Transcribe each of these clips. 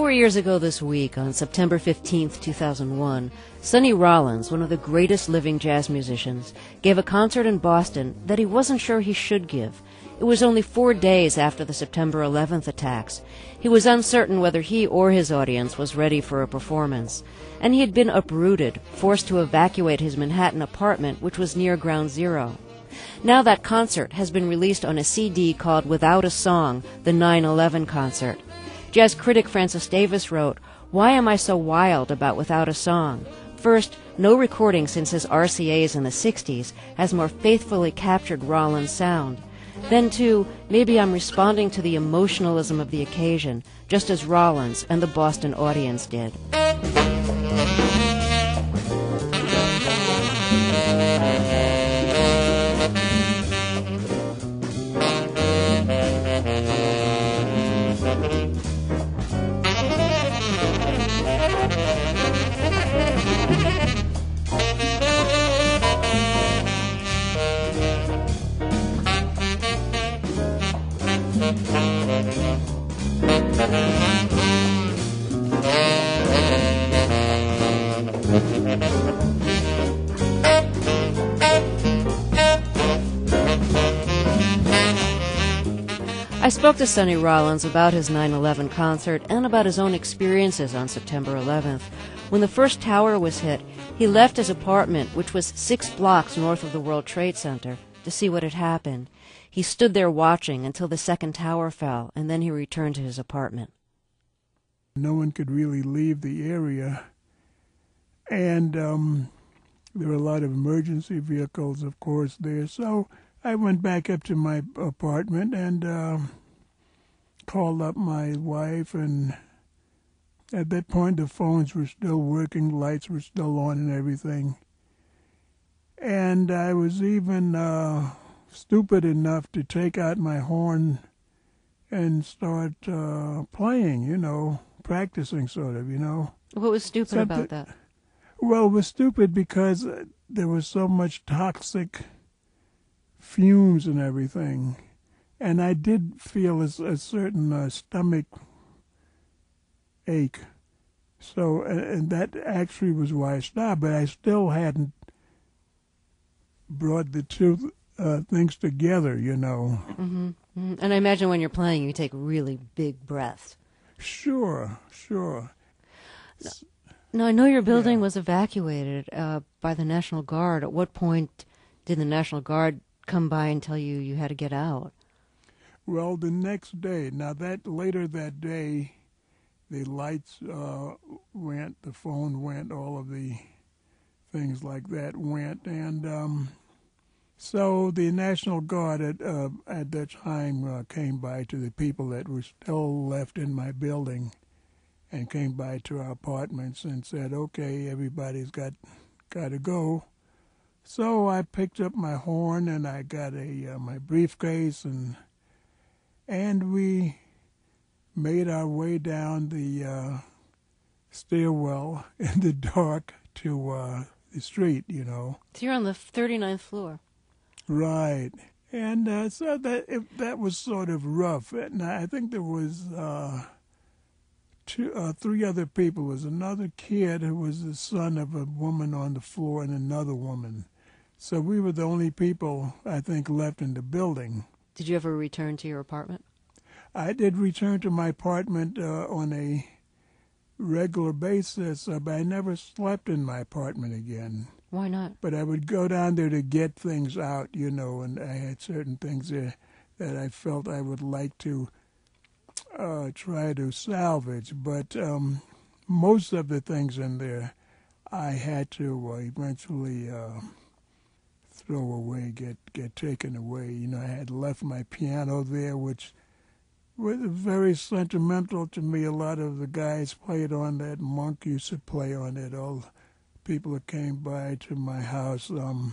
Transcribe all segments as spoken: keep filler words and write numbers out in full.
Four years ago this week, on September fifteenth, two thousand one, Sonny Rollins, one of the greatest living jazz musicians, gave a concert in Boston that he wasn't sure he should give. It was only four days after the September eleventh attacks. He was uncertain whether he or his audience was ready for a performance. And he had been uprooted, forced to evacuate his Manhattan apartment, which was near Ground Zero. Now that concert has been released on a C D called Without a Song, the nine eleven Concert. Jazz critic Francis Davis wrote, "Why am I so wild about Without a Song? First, no recording since his R C As in the sixties has more faithfully captured Rollins' sound. Then, too, maybe I'm responding to the emotionalism of the occasion, just as Rollins and the Boston audience did." I spoke to Sonny Rollins about his nine eleven concert and about his own experiences on September eleventh. When the first tower was hit, he left his apartment, which was six blocks north of the World Trade Center, to see what had happened. He stood there watching until the second tower fell, and then he returned to his apartment. No one could really leave the area, and um, there were a lot of emergency vehicles, of course, there. So I went back up to my apartment and uh, called up my wife, and at that point the phones were still working, lights were still on and everything. And I was even uh, stupid enough to take out my horn and start uh, playing, you know, practicing sort of, you know. What was stupid Something, about that? Well, it was stupid because there was so much toxic fumes and everything. And I did feel a, a certain uh, stomach ache. So, and that actually was why I stopped, but I still hadn't brought the two uh, things together, you know. Mm-hmm. Mm-hmm. And I imagine when you're playing, you take really big breaths. Sure, sure. Now, now I know your building yeah. was evacuated uh, by the National Guard. At what point did the National Guard come by and tell you you had to get out? Well, the next day. Now, that later that day, the lights uh, went, the phone went, all of the things like that went, and um, so the National Guard at uh, at that time uh, came by to the people that were still left in my building, and came by to our apartments and said, "Okay, everybody's got got to go." So I picked up my horn and I got a uh, my briefcase and and we made our way down the uh, stairwell in the dark to uh, the street, you know. So you're on the thirty-ninth floor. Right. And uh, so that it, that was sort of rough. And I think there was uh, two, uh, three other people. There was another kid who was the son of a woman on the floor and another woman. So we were the only people, I think, left in the building. Did you ever return to your apartment? I did return to my apartment uh, on a regular basis, uh, but I never slept in my apartment again. Why not? But I would go down there to get things out, you know, and I had certain things there that I felt I would like to uh, try to salvage. But um, most of the things in there I had to uh, eventually uh, throw away, get, get taken away. You know, I had left my piano there, which was very sentimental to me. A lot of the guys played on that. Monk used to play on it. All people that came by to my house. Um,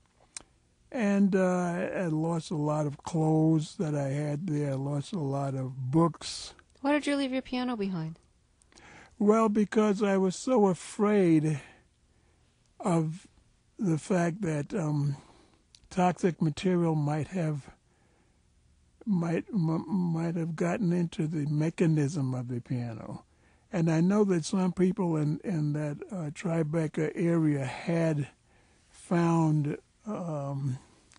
and uh, I lost a lot of clothes that I had there. I lost a lot of books. Why did you leave your piano behind? Well, because I was so afraid of the fact that um, toxic material might have might m- might have gotten into the mechanism of the piano. And I know that some people in, in that uh, Tribeca area had found um,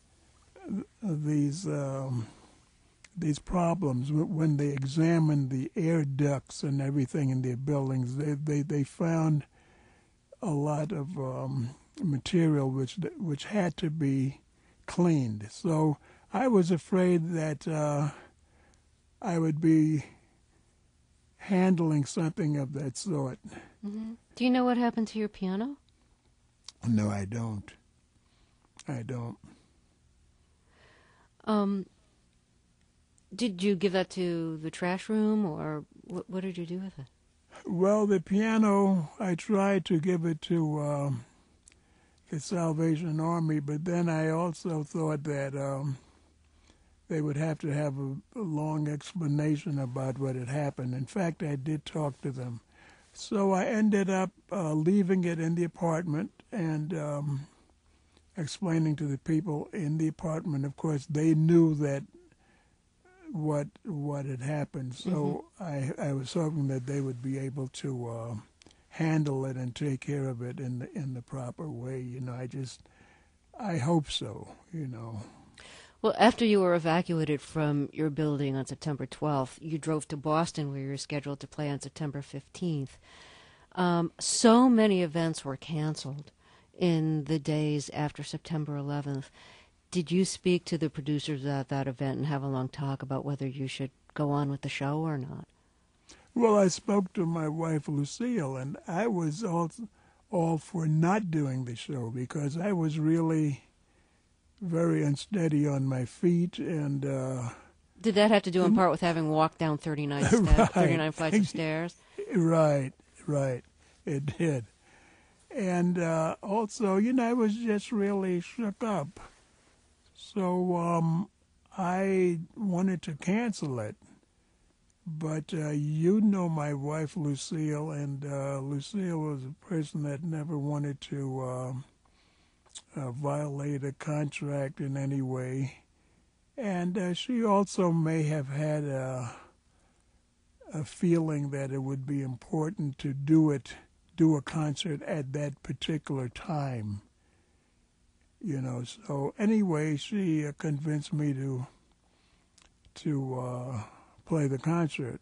these um, these problems when they examined the air ducts and everything in their buildings. They they, they found a lot of um, material which which had to be cleaned. So I was afraid that uh, I would be handling something of that sort. Mm-hmm. Do you know what happened to your piano? No, I don't. I don't. Um, did you give that to the trash room, or what, what did you do with it? Well, the piano, I tried to give it to um, the Salvation Army, but then I also thought that um, they would have to have a, a long explanation about what had happened. In fact, I did talk to them. So I ended up uh, leaving it in the apartment and um, explaining to the people in the apartment. Of course, they knew that what what had happened. So mm-hmm. I I was hoping that they would be able to uh, handle it and take care of it in the in the proper way. You know, I just I hope so. You know. Well, after you were evacuated from your building on September twelfth, you drove to Boston, where you were scheduled to play on September fifteenth. Um, so many events were canceled in the days after September eleventh. Did you speak to the producers at that event and have a long talk about whether you should go on with the show or not? Well, I spoke to my wife, Lucille, and I was all, all for not doing the show because I was really very unsteady on my feet. And uh, did that have to do in part with having walked down thirty-nine, sta- right. thirty-nine flights of stairs? Right, right. It did. And uh, also, you know, I was just really shook up. So um, I wanted to cancel it. But uh, you know my wife, Lucille, and uh, Lucille was a person that never wanted to uh, uh, violate a contract in any way. And uh, she also may have had a, a feeling that it would be important to do it, do a concert at that particular time. You know, so anyway, she uh, convinced me to to uh, play the concert.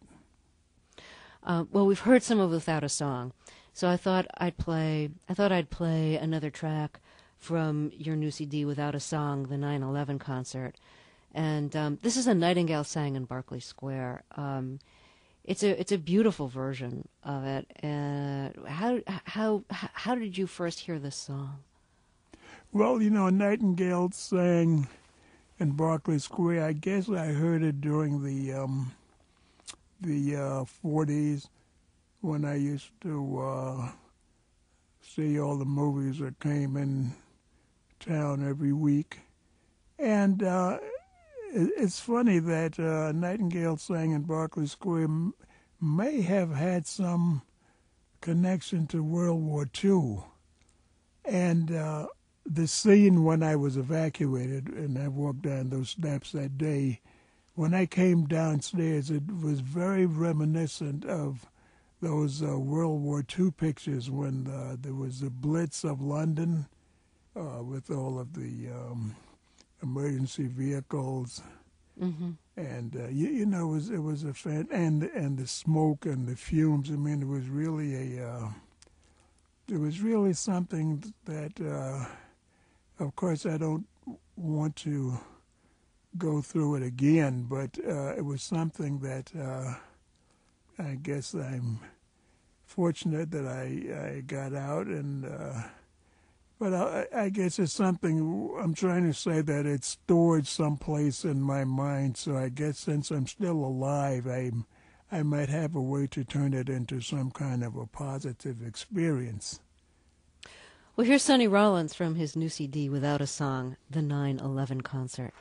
Uh, well, we've heard some of Without a Song, so I thought I'd play. I thought I'd play another track from your new C D, Without a Song, the nine eleven concert, and um, this is a Nightingale sang in Berkeley Square. Um, it's a it's a beautiful version of it. Uh, how how how did you first hear this song? Well, you know, Nightingale sang in Berkeley Square. I guess I heard it during the um, the uh, forties when I used to uh, see all the movies that came in town every week. And uh, it, it's funny that uh, Nightingale sang in Berkeley Square m- may have had some connection to World War Two. And uh, the scene when I was evacuated and I walked down those steps that day, when I came downstairs, it was very reminiscent of those uh, World War Two pictures when uh, there was the Blitz of London uh, with all of the um, emergency vehicles. Mm-hmm. And, uh, you, you know, it was, it was a fan, and, and the smoke and the fumes. I mean, it was really a, uh, it was really something that, uh, of course, I don't want to go through it again, but uh, it was something that uh, I guess I'm fortunate that I, I got out. And uh, but I, I guess it's something I'm trying to say that it's stored someplace in my mind. So I guess since I'm still alive, I I might have a way to turn it into some kind of a positive experience. Well, here's Sonny Rollins from his new C D, Without a Song, the nine eleven concert.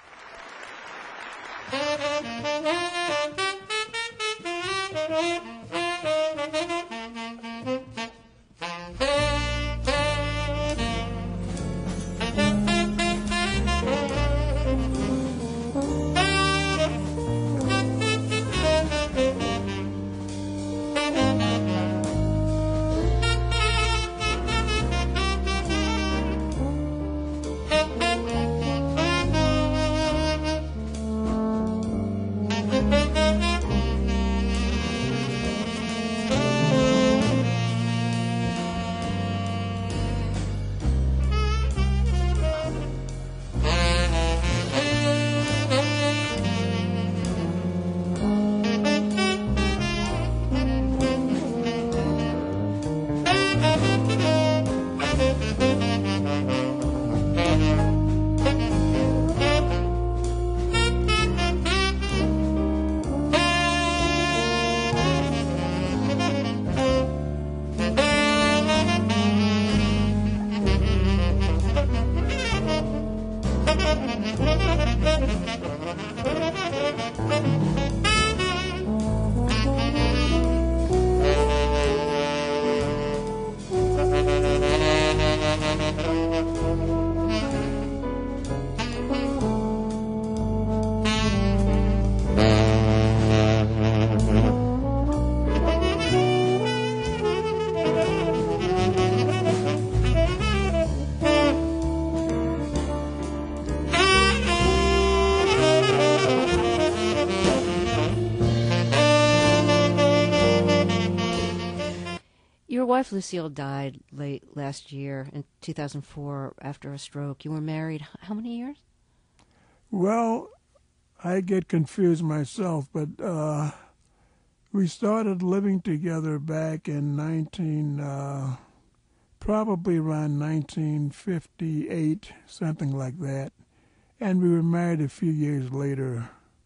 Your wife, Lucille, died late last year in two thousand four after a stroke. You were married how many years? Well, I get confused myself, but uh, we started living together back in nineteen, uh, probably around nineteen fifty-eight, something like that. And we were married a few years later.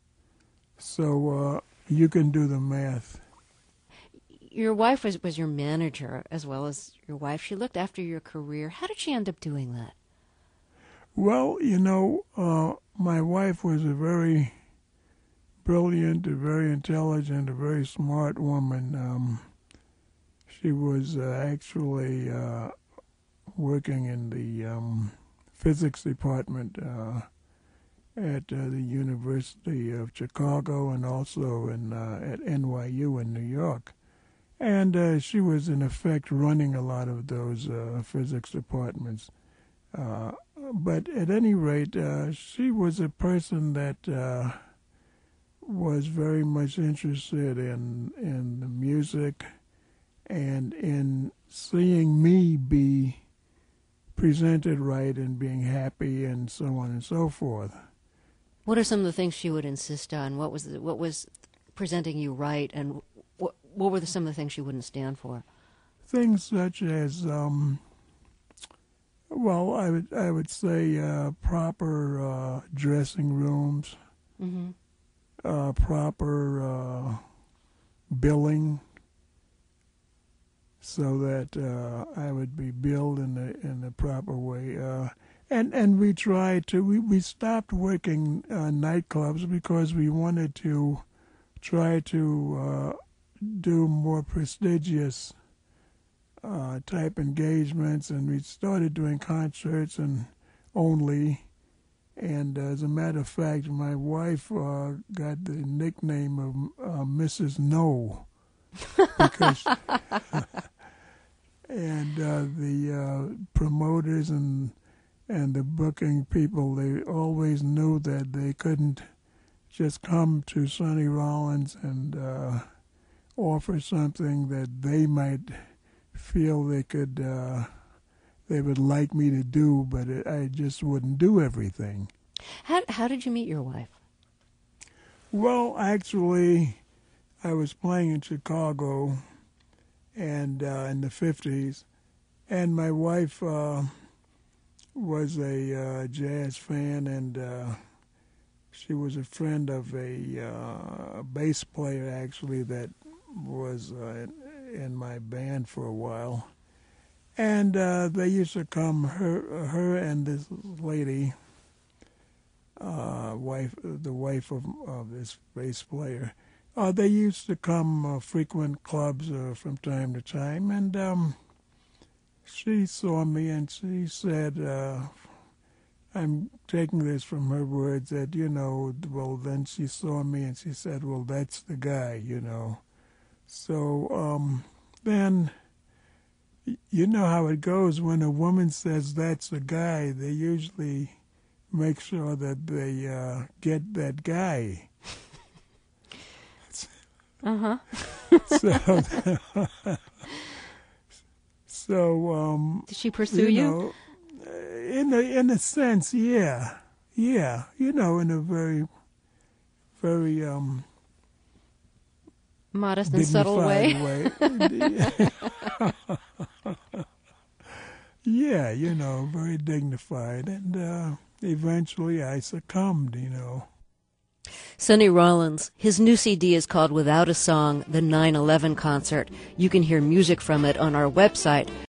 So uh, you can do the math. Your wife was, was your manager as well as your wife. She looked after your career. How did she end up doing that? Well, you know, uh, my wife was a very brilliant, a very intelligent, a very smart woman. Um, she was uh, actually uh, working in the um, physics department uh, at uh, the University of Chicago and also in uh, at N Y U in New York. And uh, she was, in effect, running a lot of those uh, physics departments. Uh, but at any rate, uh, she was a person that uh, was very much interested in, in the music and in seeing me be presented right and being happy and so on and so forth. What are some of the things she would insist on? What was the, what was presenting you right, and what what were the, some of the things she wouldn't stand for? Things such as, um, well, I would I would say uh, proper uh, dressing rooms, mm-hmm. uh, proper uh, billing, so that uh, I would be billed in the in the proper way. Uh, and and we tried to we, we stopped working uh, nightclubs because we wanted to try to uh, do more prestigious uh, type engagements, and we started doing concerts and only. And uh, as a matter of fact, my wife uh, got the nickname of uh, Missus No, because and uh, the uh, promoters and and the booking people, they always knew that they couldn't just come to Sonny Rollins and uh, offer something that they might feel they could, uh, they would like me to do, but it, I just wouldn't do everything. How how did you meet your wife? Well, actually, I was playing in Chicago, and uh, in the fifties, and my wife uh, was a uh, jazz fan, and uh, she was a friend of a uh, bass player, actually, that was uh, in my band for a while. And uh, they used to come, her her and this lady, uh, wife, the wife of, of this bass player, uh, they used to come uh, frequent clubs uh, from time to time. And um, she saw me and she said, uh, I'm taking this from her words, that, you know, well, then she saw me and she said, well, that's the guy, you know. So um, then, you know how it goes when a woman says that's the guy, they usually make sure that they uh, get that guy. Uh-huh. so, so um, did she pursue you? you? Know, in a, in a sense, yeah. Yeah, you know, in a very, very... Um, modest and subtle way. way. Yeah, you know, very dignified. And uh, eventually I succumbed, you know. Sonny Rollins, his new C D is called Without a Song, The nine eleven Concert. You can hear music from it on our website,